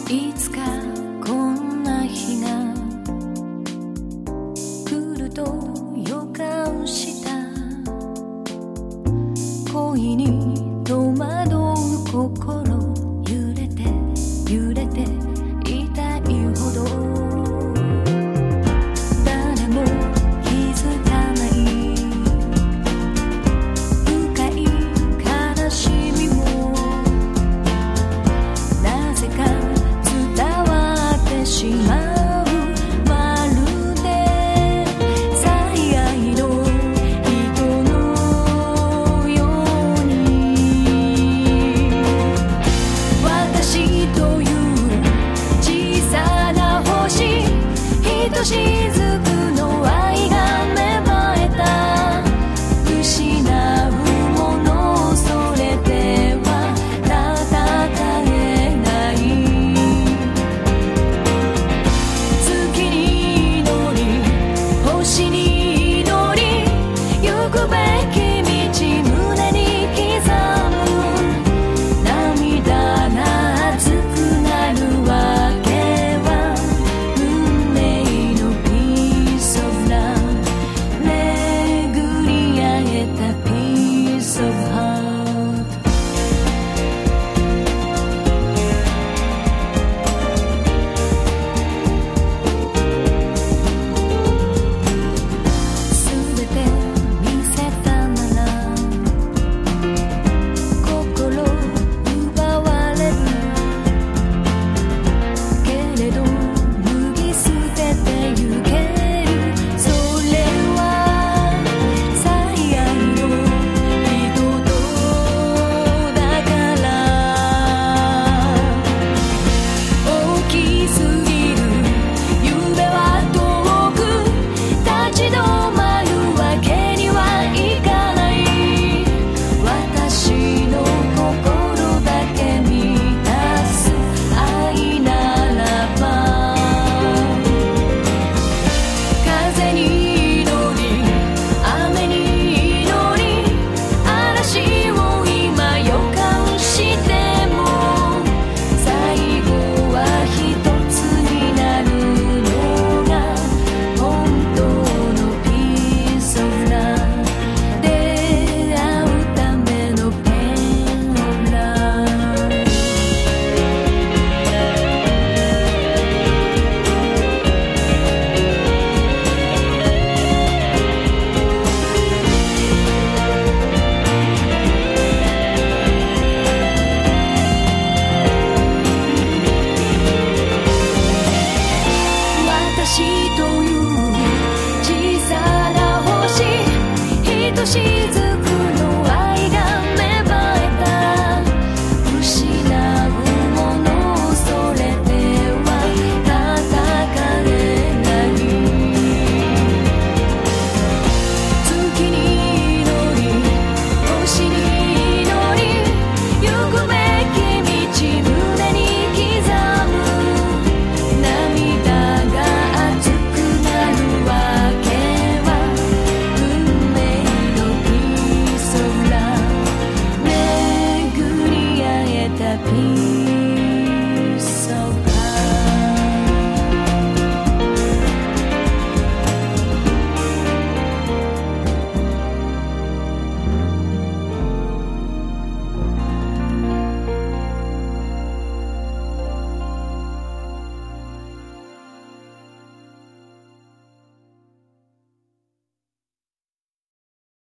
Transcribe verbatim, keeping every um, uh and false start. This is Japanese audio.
いつかこんな日が来ると予感した。恋に戸惑う心、揺れて揺れて痛いほど誰も気づかない深い悲しみもなぜか伝わってしまう。しずくの愛が芽生えた。失うものそれでは戦えない。月に祈り星に祈り行くべき道胸に刻む。涙が熱くなるわけしずくの愛が芽生えた。失うものそれでは戦えない。月に祈り星に祈り行くべき道胸に刻む。涙が熱くなるわけは運命のピー